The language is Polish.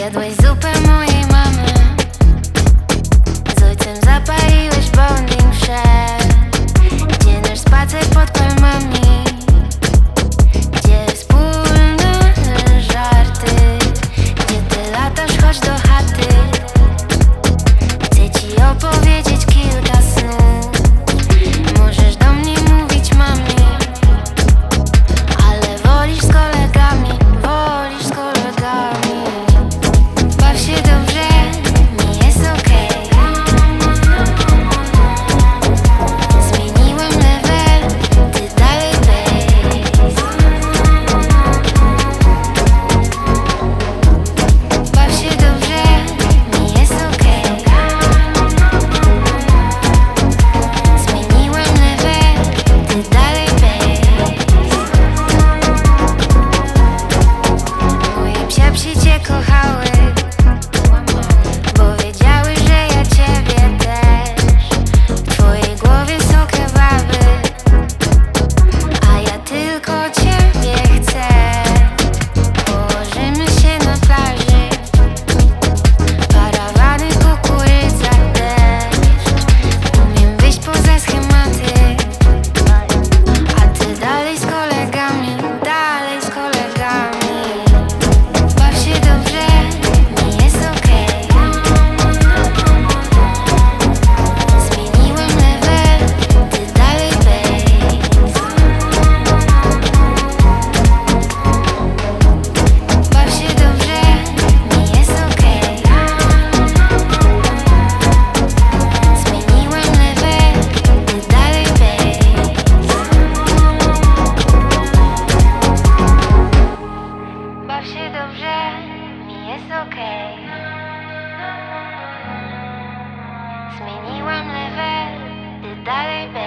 Zjadłeś zupę mojej mamy, z ojcem zapaliłeś bonding wszedł. Gdzie nasz spacer pod palmami, gdzie wspólne żarty, gdzie ty latasz chodź do chaty. Chcę ci opowiedzieć kilka snów. Możesz do mnie mówić mami, ale wolisz z kolegami, wolisz z kolegami. Baw się dobrze, mi jest okej. Zmieniłem level, ty dalej bass. Baw się dobrze, mi jest okej. Zmieniłem level, ty dalej bass. Moje psiapsi cię kochały, bo wiedziały, że ja ciebie też. W twojej głowie są kebaby, a ja tylko ciebie chcę. Położymy się na plaży, parawany, kukurydza, deszcz. Umiem wyjść poza schematy, a ty dalej z kolegami, dalej z kolegami. Baw się dobrze, mi jest okej. Zmieniłem level, ty dalej bass. Baw się dobrze, mi jest okej. Zmieniłem level, ty dalej bass. Baw się dobrze, mi jest okej. Zmieniłam level, ty dalej bass.